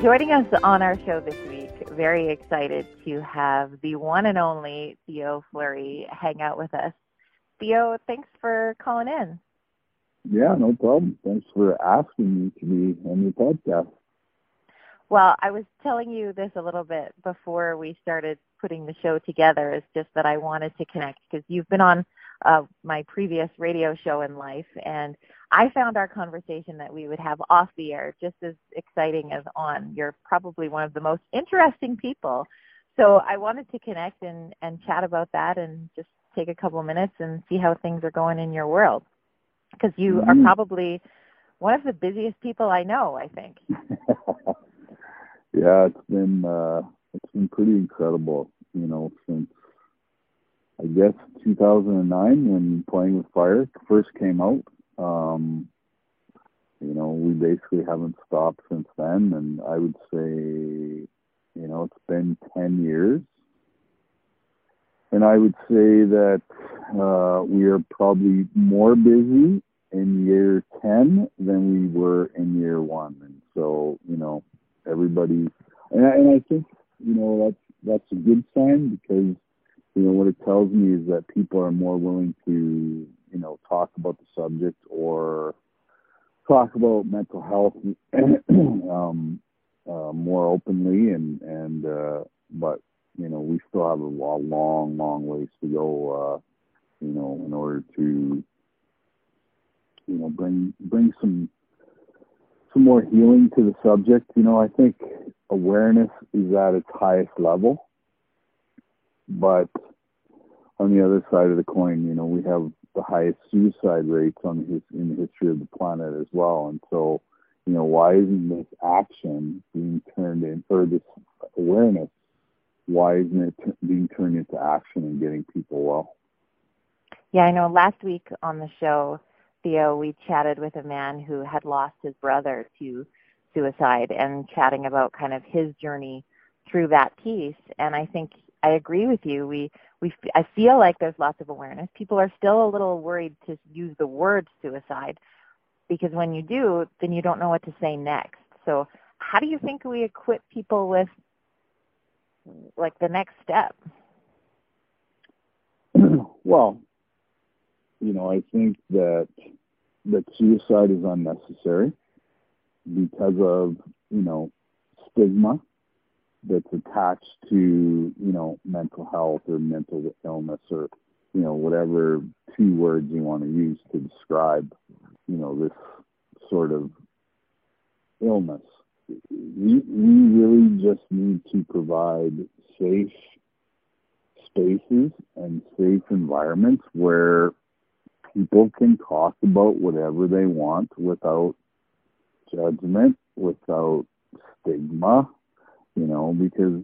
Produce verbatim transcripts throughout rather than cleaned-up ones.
Joining us on our show this week, very excited to have the one and only Theo Fleury hang out with us. Theo, thanks for calling in. Yeah, no problem. Thanks for asking me to be on your podcast. Well, I was telling you this a little bit before we started putting the show together. It's just that I wanted to connect because you've been on uh, my previous radio show in life, and I found our conversation that we would have off the air just as exciting as on. You're probably one of the most interesting people. So I wanted to connect and, and chat about that and just take a couple minutes and see how things are going in your world. Because you mm-hmm. are probably one of the busiest people I know, I think. Yeah, it's been uh, it's been pretty incredible, you know, since I guess two thousand nine when Playing with Fire first came out. Um, you know, we basically haven't stopped since then, and I would say, you know, it's been ten years. And I would say that uh, we are probably more busy in year ten than we were in year one. And so, you know, everybody, and I, and I think, you know, that's, that's a good sign because, you know, what it tells me is that people are more willing to, you know, talk about the subject or talk about mental health um, uh, more openly. And, and uh, but, you know, we still have a long, long ways to go, uh, you know, in order to, you know, bring, bring some, some more healing to the subject. You know, I think awareness is at its highest level, but on the other side of the coin, you know, we have the highest suicide rates on his, in the history of the planet as well. And so, you know, why isn't this action being turned in, or this awareness, why isn't it t- being turned into action and getting people well? Yeah, I know last week on the show, Theo, we chatted with a man who had lost his brother to suicide and chatting about kind of his journey through that piece. And I think I agree with you. We, we, I feel like there's lots of awareness. People are still a little worried to use the word suicide because when you do, then you don't know what to say next. So how do you think we equip people with like the next step? Well, you know, I think that that suicide is unnecessary because of, you know, stigma that's attached to, you know, mental health or mental illness or, you know, whatever two words you want to use to describe, you know, this sort of illness. We, we really just need to provide safe spaces and safe environments where people can talk about whatever they want without judgment, without stigma, you know, because,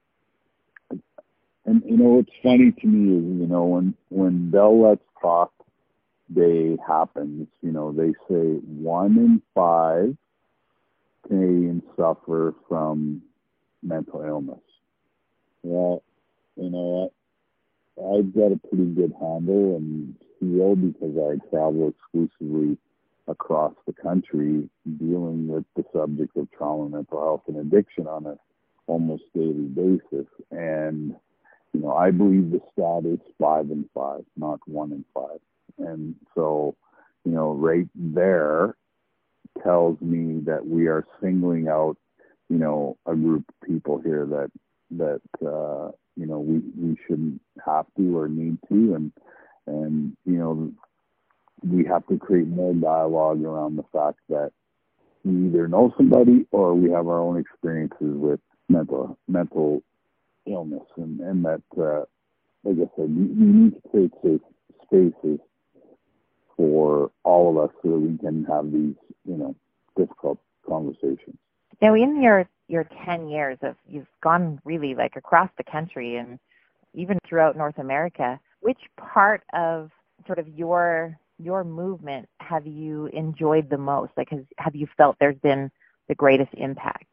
and, you know, what's funny to me is, you know, when, when Bell Let's Talk Day happens, you know, they say one in five Canadians suffer from mental illness. Well, you know, I've got a pretty good handle and feel because I travel exclusively across the country dealing with the subject of trauma, mental health, and addiction on a almost daily basis. And, you know, I believe the stat is five and five, not one in five. And so, you know, right there tells me that we are singling out, you know, a group of people here that, that, uh, you know, we, we shouldn't have to or need to. And, and, you know, we have to create more dialogue around the fact that we either know somebody or we have our own experiences with mental, mental illness. And, and that, uh, like I said, we, we need to create safe spaces for all of us so that we can have these, you know, difficult conversations. Now, in your, your ten years of, you've gone really like across the country and even throughout North America, which part of sort of your, your movement have you enjoyed the most? Like, has, have you felt there's been the greatest impact?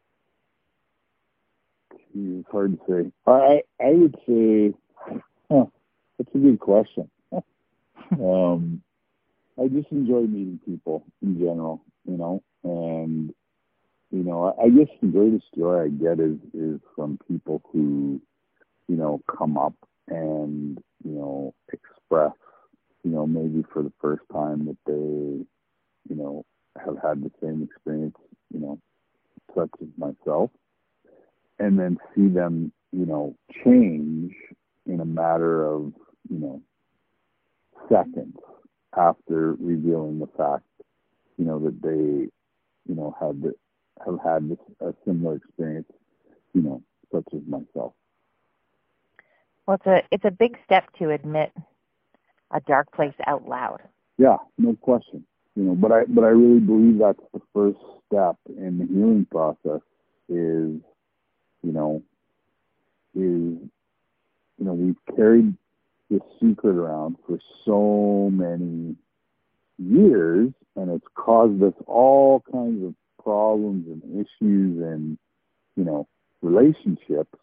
It's hard to say. I, I would say, huh, that's a good question. um, I just enjoy meeting people in general, you know, and you know, I, I guess the greatest joy I get is, is from people who, you know, come up and, you know, express, you know, maybe for the first time that they, you know, have had the same experience, you know, such as myself, and then see them, you know, change in a matter of, you know, seconds after revealing the fact, you know, that they, you know, had the, have had this, a similar experience, you know, such as myself. Well, it's a it's a big step to admit a dark place out loud. Yeah, no question. You know, but I but I really believe that's the first step in the healing process. Is, you know, is you know we've carried this secret around for so many years, and it's caused us all kinds of problems and issues and, you know, relationships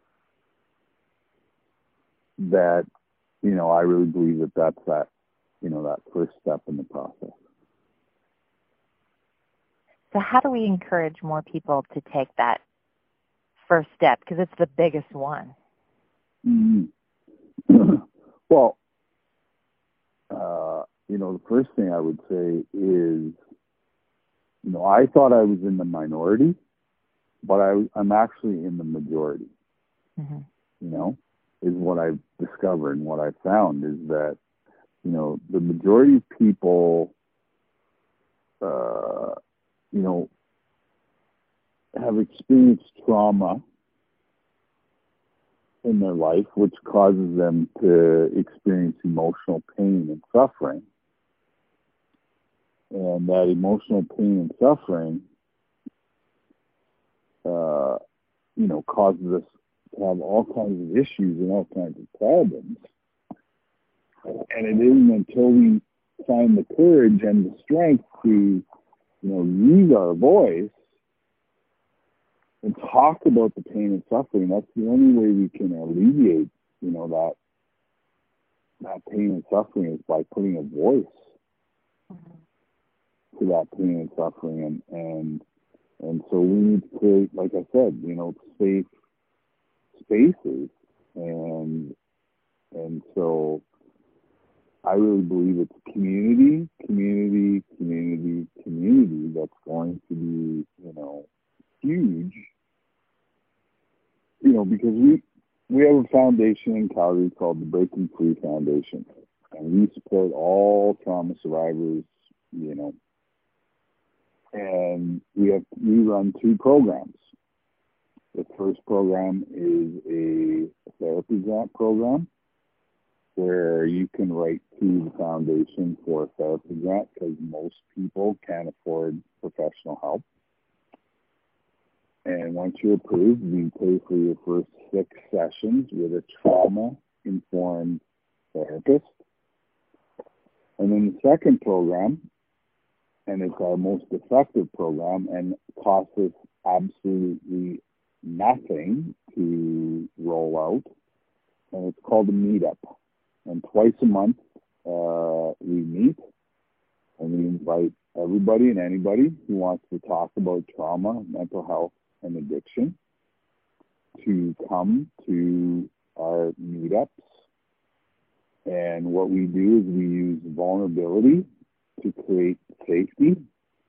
that, you know, I really believe that that's that, you know, that first step in the process. So how do we encourage more people to take that first step? Because it's the biggest one. Mm-hmm. Well, uh, you know, the first thing I would say is, you know, I thought I was in the minority, but I, I'm actually in the majority. Mm-hmm. You know, is what I've discovered and what I've found is that, you know, the majority of people, uh, you know, have experienced trauma in their life, which causes them to experience emotional pain and suffering. And that emotional pain and suffering, uh, you know, causes us to have all kinds of issues and all kinds of problems. And it isn't until we find the courage and the strength to, you know, use our voice and talk about the pain and suffering, that's the only way we can alleviate, you know, that that pain and suffering is by putting a voice mm-hmm. to that pain and suffering. And, and and so we need to create, like I said, you know, safe spaces. And and so I really believe it's community, community, community, community that's going to be, you know, huge. You know, because we we have a foundation in Calgary called the Breaking Free Foundation, and we support all trauma survivors. You know, and we have we run two programs. The first program is a therapy grant program, where you can write to the foundation for a therapy grant because most people can't afford professional help. And once you're approved, we pay for your first six sessions with a trauma-informed therapist. And then the second program, and it's our most effective program, and costs us absolutely nothing to roll out, and it's called a meetup. And twice a month, uh, we meet, and we invite everybody and anybody who wants to talk about trauma, mental health, and addiction to come to our meetups. And what we do is we use vulnerability to create safety.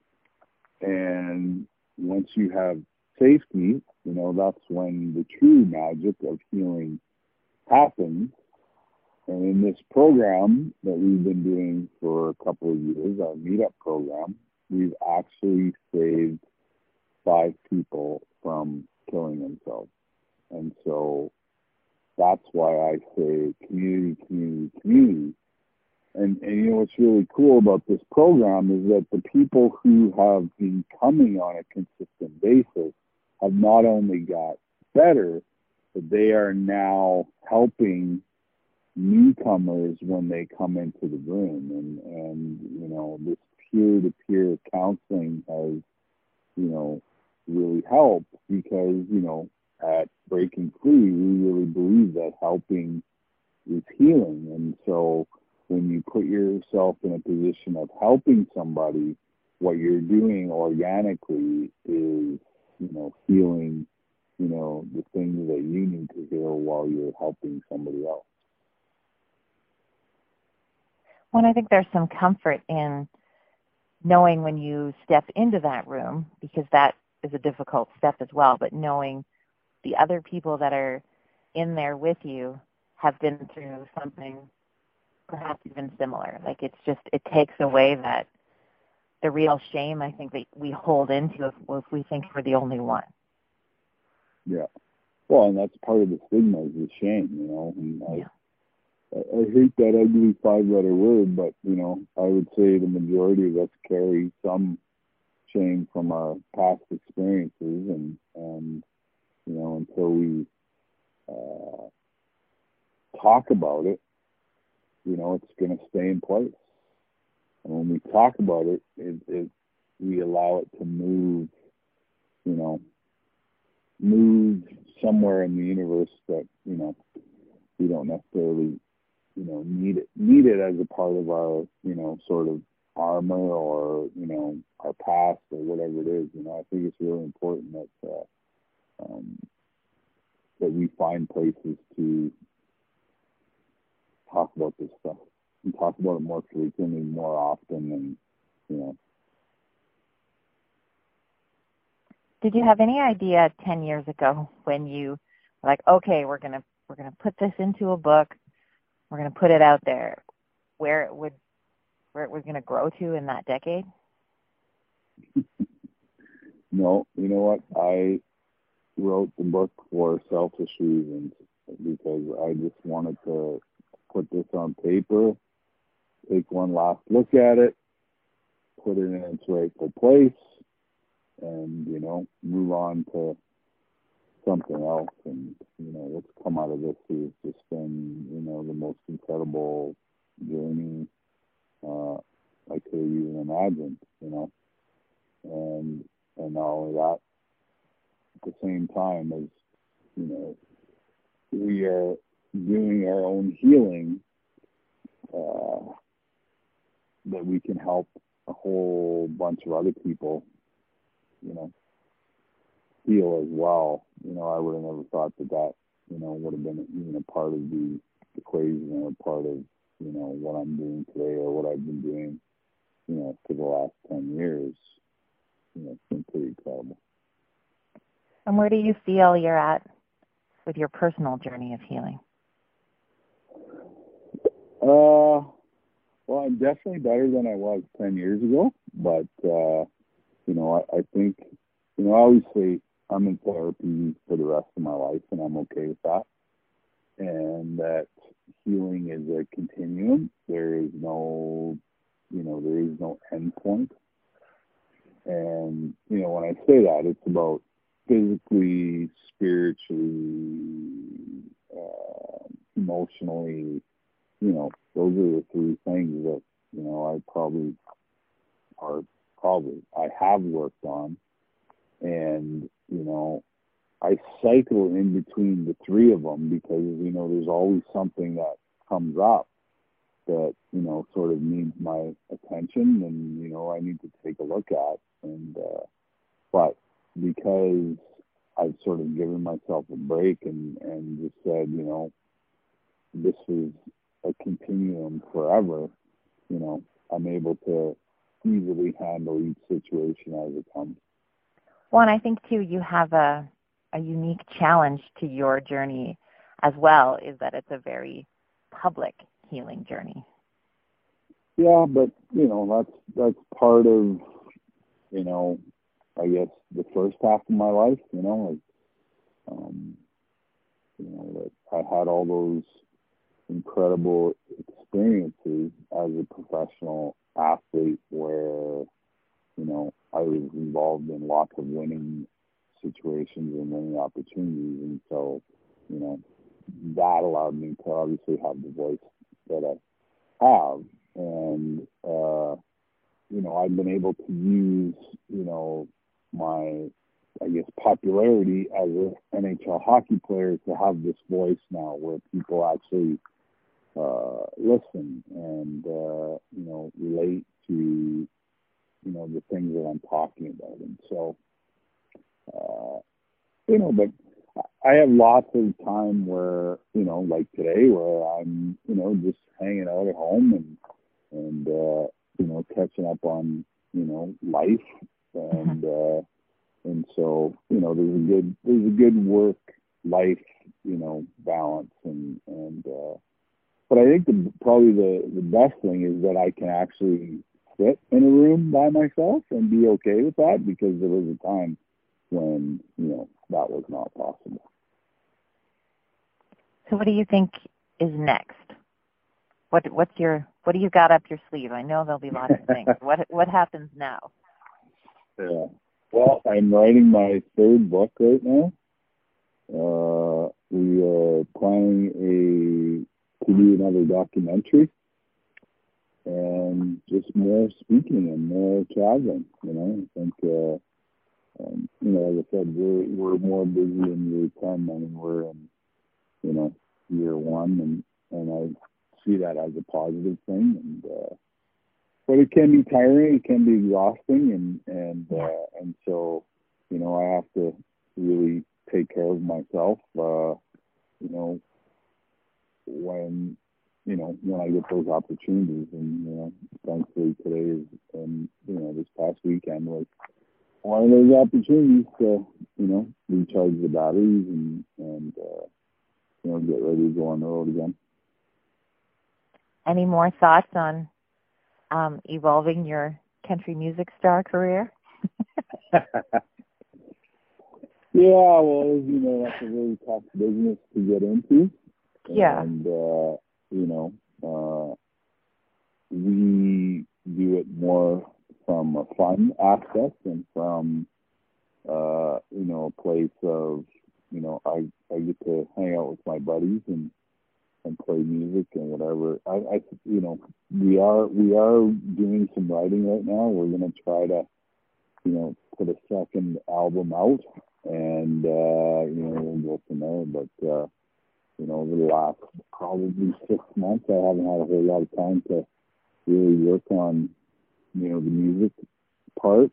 And once you have safety, you know, that's when the true magic of healing happens. And in this program that we've been doing for a couple of years, our meetup program, we've actually saved five people from killing themselves. And so that's why I say community, community, community. And, and you know what's really cool about this program is that the people who have been coming on a consistent basis have not only got better, but they are now helping newcomers when they come into the room. And, and you know, this peer-to-peer counseling has, you know, really helped because, you know, at Breaking Free, we really believe that helping is healing. And so when you put yourself in a position of helping somebody, what you're doing organically is, you know, healing, you know, the things that you need to heal while you're helping somebody else. Well, I think there's some comfort in knowing when you step into that room, because that is a difficult step as well, but knowing the other people that are in there with you have been through something perhaps even similar. Like it's just, it takes away that, the real shame I think that we hold into if, if we think we're the only one. Yeah. Well, and that's part of the stigma is the shame, you know. And I, yeah. I, I hate that ugly five-letter word, but, you know, I would say the majority of us carry some shame from our past experiences, and, and you know, until we uh, talk about it, you know, it's going to stay in place. And when we talk about it, it, it, we allow it to move, you know, move somewhere in the universe that, you know, we don't necessarily, you know, need it, need it as a part of our, you know, sort of armor or, you know, our past or whatever it is. You know, I think it's really important that, uh, um, that we find places to talk about this stuff. And talk about it more frequently, more often, and you know. Did you have any idea ten years ago when you were like, okay, we're gonna we're gonna put this into a book, we're gonna put it out there, where it would where it was gonna grow to in that decade? No, you know what? I wrote the book for selfish reasons because I just wanted to put this on paper, take one last look at it, put it in its rightful place, and, you know, move on to something else. And, you know, what's come out of this has just been, you know, the most incredible journey uh, I could have even imagined, you know. And, and not only that, at the same time as, you know, we are doing our own healing, uh, that we can help a whole bunch of other people, you know, heal as well. You know, I would have never thought that that, you know, would have been even a part of the equation or a part of, you know, what I'm doing today or what I've been doing, you know, for the last ten years. You know, it's been pretty incredible. And where do you feel you're at with your personal journey of healing? Uh, well, I'm definitely better than I was ten years ago, but, uh, you know, I, I think, you know, obviously I'm in therapy for the rest of my life, and I'm okay with that. And that healing is a continuum. There is no, you know, there is no end point. And, you know, when I say that, it's about physically, spiritually, uh, emotionally, you know, those are the three things that, you know, I probably are probably I have worked on. And, you know, I cycle in between the three of them because, you know, there's always something that comes up that, you know, sort of needs my attention and, you know, I need to take a look at. And, uh, but because I've sort of given myself a break and, and just said, you know, this is a continuum forever, you know, I'm able to easily handle each situation as it comes. Well, and I think, too, you have a, a unique challenge to your journey as well, is that it's a very public healing journey. Yeah, but, you know, that's that's part of, you know, I guess the first half of my life, you know, like, um, you know, that I had all those incredible experiences as a professional athlete where, you know, I was involved in lots of winning situations and winning opportunities. And so, you know, that allowed me to obviously have the voice that I have. And, uh, you know, I've been able to use, you know, my, I guess, popularity as an N H L hockey player to have this voice now where people actually uh, listen and, uh, you know, relate to you know, the things that I'm talking about. And so, uh, you know, but I have lots of time where, you know, like today, where I'm, you know, just hanging out at home and, and, uh, you know, catching up on, you know, life. And, uh, and so, you know, there's a good, there's a good work life, you know, balance. And, and, uh, but I think the, probably the, the best thing is that I can actually sit in a room by myself and be okay with that, because there was a time when, you know, that was not possible. So what do you think is next? What what's your what do you got up your sleeve? I know there'll be lots of things. What what happens now? Yeah. Well, I'm writing my third book right now. Uh, we are planning a to do another documentary, and just more speaking and more traveling. You know, I think uh, um, you know, like I said, we're we're more busy in year ten than we're in, you know, year one, and and I see that as a positive thing. And uh, but it can be tiring, it can be exhausting, and and uh, and so, you know, I have to really take care of myself. Uh, you know, when you know when I get those opportunities, and you know, thankfully today is, and you know, this past weekend was one of those opportunities to, you know, recharge the batteries and and uh, you know, get ready to go on the road again. Any more thoughts on um, evolving your country music star career? Yeah, well, you know, that's a really tough business to get into. Yeah. And, uh, you know, uh, we do it more from a fun aspect and from, uh, you know, a place of, you know, I, I get to hang out with my buddies and, and play music and whatever. I, I, you know, we are, we are doing some writing right now. We're going to try to, you know, put a second album out, and, uh, you know, we'll go from there. But, uh, you know, over the last probably six months, I haven't had a whole lot of time to really work on, you know, the music part.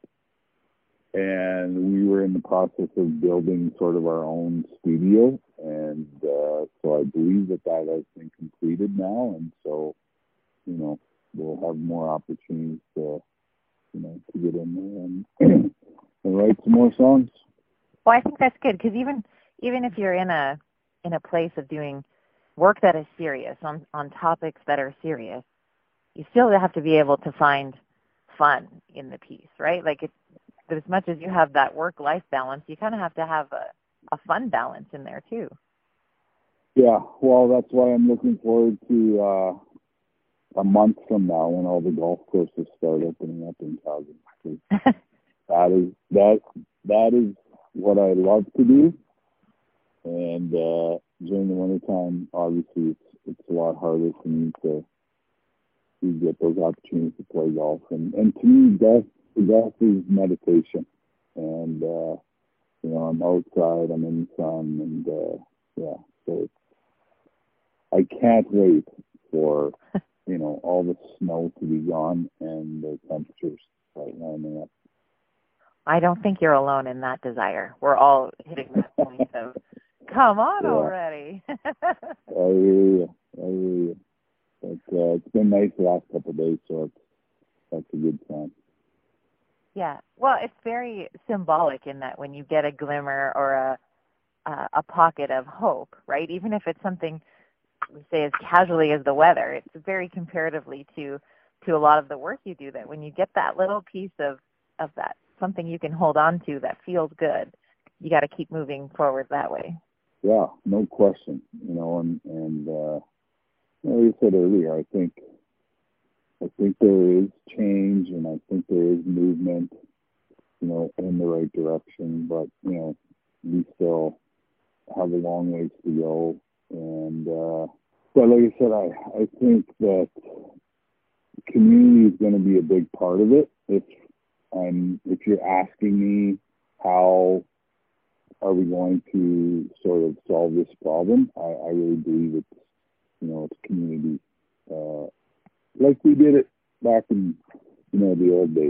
And we were in the process of building sort of our own studio. And uh, so I believe that that has been completed now. And so, you know, we'll have more opportunities to, you know, to get in there and, and write some more songs. Well, I think that's good, because even even if you're in a in a place of doing work that is serious on on topics that are serious, you still have to be able to find fun in the piece, right? Like, it's, as much as you have that work-life balance, you kind of have to have a, a fun balance in there too. Yeah, well, that's why I'm looking forward to uh, a month from now when all the golf courses start opening up in Calgary. that is that that is what I love to do, and uh, during the wintertime, obviously, it's it's a lot harder for me to to get those opportunities to play golf, and and to me, golf golf is meditation, and uh, you know, I'm outside, I'm in the sun, and uh, yeah, so it's, I can't wait for, you know, all the snow to be gone and the temperatures start warming up. I don't think you're alone in that desire. We're all hitting that point of, come on yeah. already. I hear you. I hear you. But, uh, it's been nice the last couple of days, so it's, that's a good sign. Yeah. Well, it's very symbolic in that when you get a glimmer or a uh, a pocket of hope, right? Even if it's something, we say, as casually as the weather, it's very comparatively to to a lot of the work you do, that when you get that little piece of, of that, something you can hold on to that feels good, you got to keep moving forward that way. Yeah, no question. You know, and, and uh, like I said earlier, I think I think there is change, and I think there is movement, you know, in the right direction. But, you know, we still have a long ways to go. And, uh, but like I said, I, I think that community is going to be a big part of it. If I'm, if you're asking me how are we going to sort of solve this problem, I, I really believe it's, you know, it's community. Uh, like we did it back in, you know, the old days. You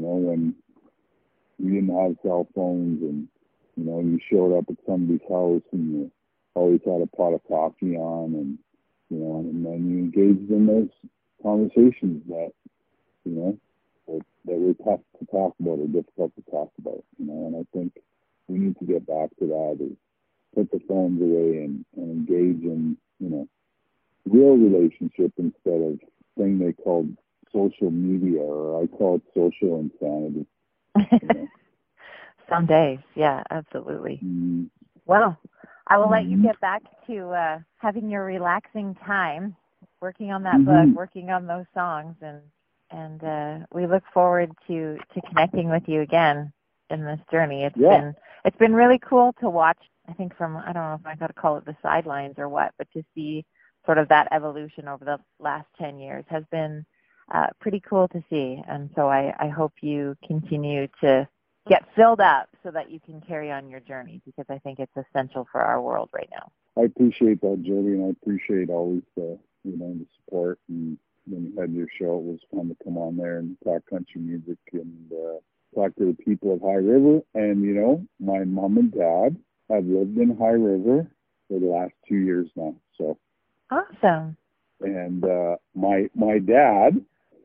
know, when we didn't have cell phones and, you know, you showed up at somebody's house and you always had a pot of coffee on and, you know, and then you engaged in those conversations that, you know, that, that were tough to talk about or difficult to talk about, you know, and I think we need to get back to that, is put the phones away and, and engage in, you know, real relationship instead of thing they called social media, or I call it social insanity. You know? Some days, yeah, absolutely. Mm-hmm. Well, I will mm-hmm. let you get back to uh, having your relaxing time, working on that mm-hmm. book, working on those songs, and and uh, we look forward to, to connecting with you again in this journey. It's yeah. been it's been really cool to watch. I think from I don't know if I got to call it the sidelines or what, but to see sort of that evolution over the last ten years has been uh, pretty cool to see. And so I, I hope you continue to get filled up so that you can carry on your journey, because I think it's essential for our world right now. I appreciate that, Jody, and I appreciate always the, you know, the support. And when you had your show, it was fun to come on there and talk country music and uh, talk to the people of High River. And, you know, my mom and dad have lived in High River for the last two years now. So awesome. And uh, my my dad,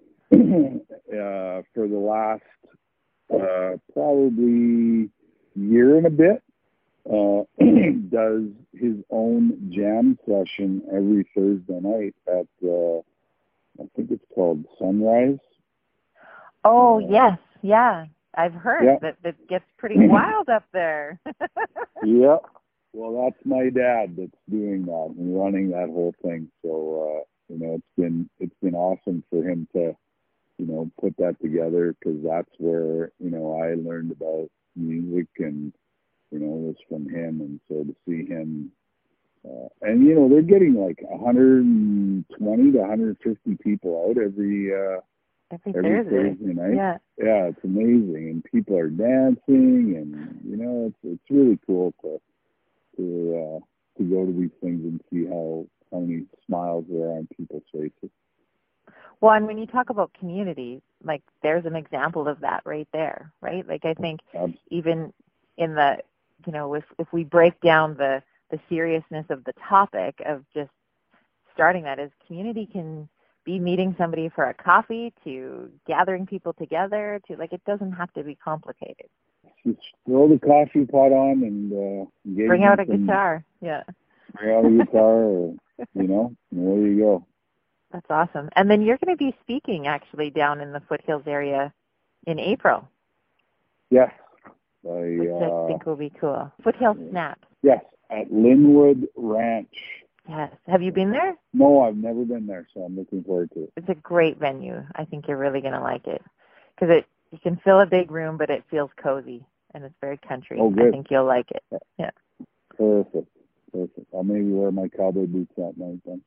uh, for the last uh, probably year and a bit, uh, does his own jam session every Thursday night at, uh, I think it's called Sunrise. Oh, uh, yes, yeah. I've heard yeah. that it gets pretty wild up there. Yeah. Well, that's my dad that's doing that and running that whole thing. So, uh, you know, it's been it's been awesome for him to, you know, put that together, because that's where, you know, I learned about music, and, you know, it was from him. And so to see him, uh, and, you know, they're getting like one hundred twenty to one hundred fifty people out every uh, every, every Thursday. Thursday night. Yeah. Yeah, it's amazing. And people are dancing, and, you know, it's it's really cool to to uh, to go to these things and see how, how many smiles there are on people's faces. Well, and when you talk about community, like, there's an example of that right there, right? Like, I think Absolutely. Even in the, you know, if if we break down the, the seriousness of the topic of just starting that, as community can be meeting somebody for a coffee, to gathering people together, to, like, it doesn't have to be complicated. Just throw the coffee pot on and uh, bring out a guitar. Yeah. Bring out a guitar, or, you know, and there you go. That's awesome. And then you're going to be speaking actually down in the Foothills area in April. Yes. I, which uh, I think will be cool. Foothills Snap. Yes, at Linwood Ranch. Yes. Have you been there? No, I've never been there, so I'm looking forward to it. It's a great venue. I think you're really going to like it, because it you can fill a big room, but it feels cozy, and it's very country. Oh, good. I think you'll like it. Yeah. Perfect. Perfect. I'll maybe wear my cowboy boots that night then.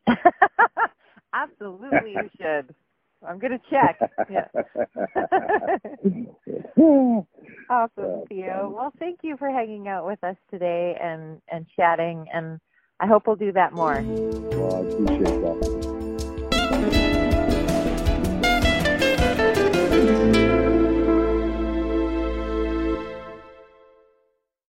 Absolutely, you should. I'm going to check. Yeah. Awesome, Theo. Well, thank you for hanging out with us today and, and chatting, and I hope we'll do that more. Well, I appreciate that.